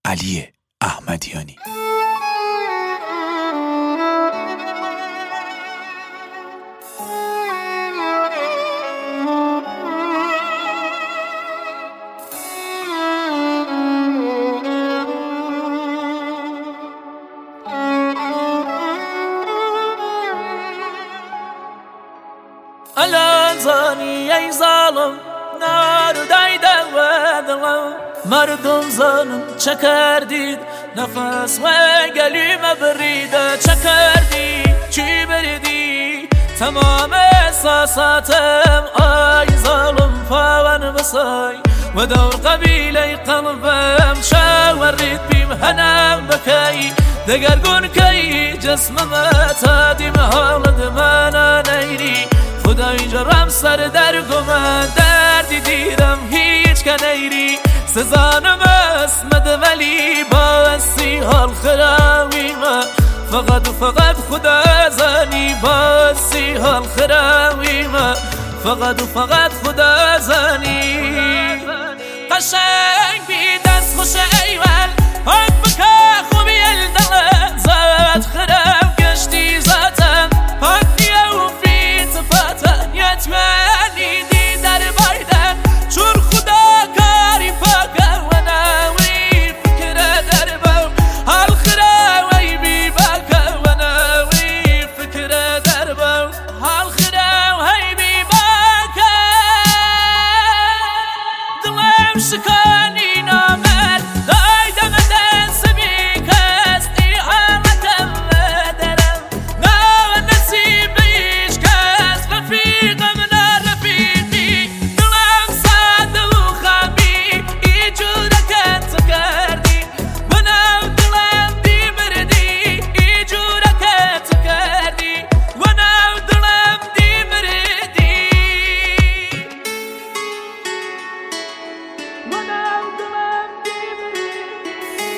علی احمدیانی. الان زانی ای ظالم نار دایده و دلم مردم زنم چه کردید نفس و گلیم بریده چه کردی چی بریدی تمام احساساتم آی ظالم پاون بسای و دور قبیله قلبم شاورید بیم هنم بکی دگرگون کی جسمم تادیم حالد من نیری خدای جرم سر در گمن دردی دیرم هیچ کنیری سزانم اسمد ولی باسی حال خراویمه فقط و فقط خدا زنی باسی حال خراویمه فقط و فقط خدا زنی قشنگ بی دست خوش ایول حق بکه خوبی الدل زد خرم گشتی زاتم حقی و فی تفاتن یتمنی دی در بایدن چون خدا کاری پاکه و ناوی فکر در بو حال خراوی بی باکه و ناوی فکر در بو حال خراوی بی باکه دلم شکانی نامر دایدم دست بی کستی حالتم درم ناو نصیب ایش کس رفیقم نرفیقی دلم ساده و خامی ای جورکت کردی و ناو دلم دی مردی ای جورکت کردی و ناو دلم دی مردی و ناو دلم دی مردی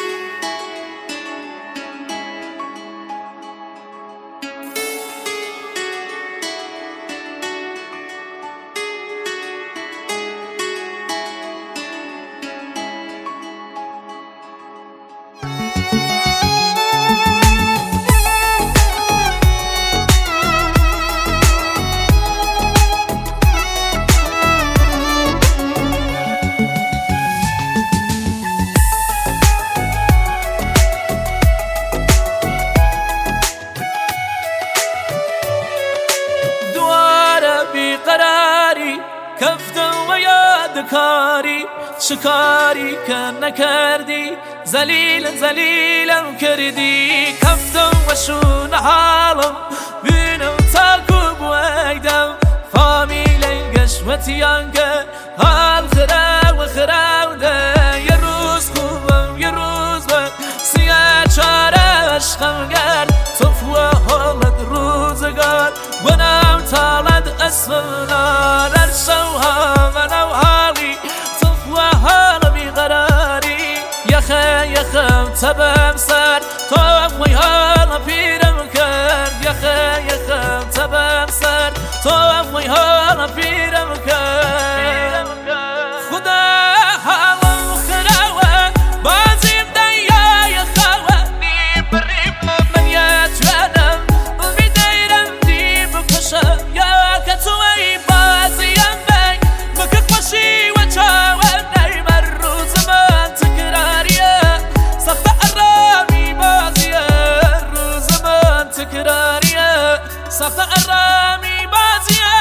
دواره بیقراری کفتم و یادکاری شکاری که نکردی زلیلم کردی کفتم و شون حالم بینم تاکو بویدم فامیل گشمتیان که حال خراوده یه روز خوبم یه روز بد سیاه چاره عشقم گرد تفوه حالت روزگار و نم تالد اسمنا نرسوها منو حالی تفوه حال بیقراری یخم تبم سر تو وی حال پیرم کرد یخم تبم سر تو وی حال پیرم کرد خدا حالم خراوه بازیم دیای خواه نیم بریم من یتوانم بیدیرم دی بکشم یا که توی بازیم بی بکه خوشی و چاوه نیمر روز من تکراریه سخت ارامی بازیه روز من تکراریه سخت ارامی بازیه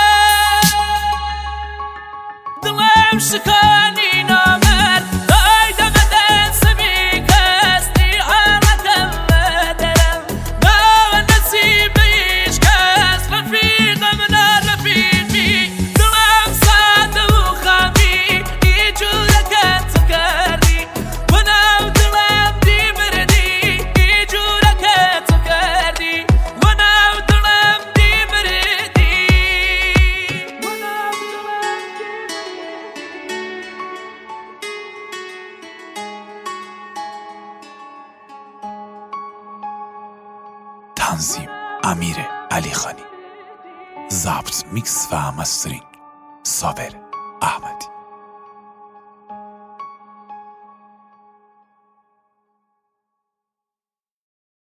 دلم شکانی نامر دایدم دست بی کستی حالتم درم ناو نصیب ایش کس رفیقم نرفیقی دلم ساده و خامی ای جورکت کردی و ناو دلم دی مردی ای جورکت کردی و ناو دلم دی مردی و ناو دلم تنظیم امیر علی خانی، ضبط میکس و مسترینگ صابر احمدی.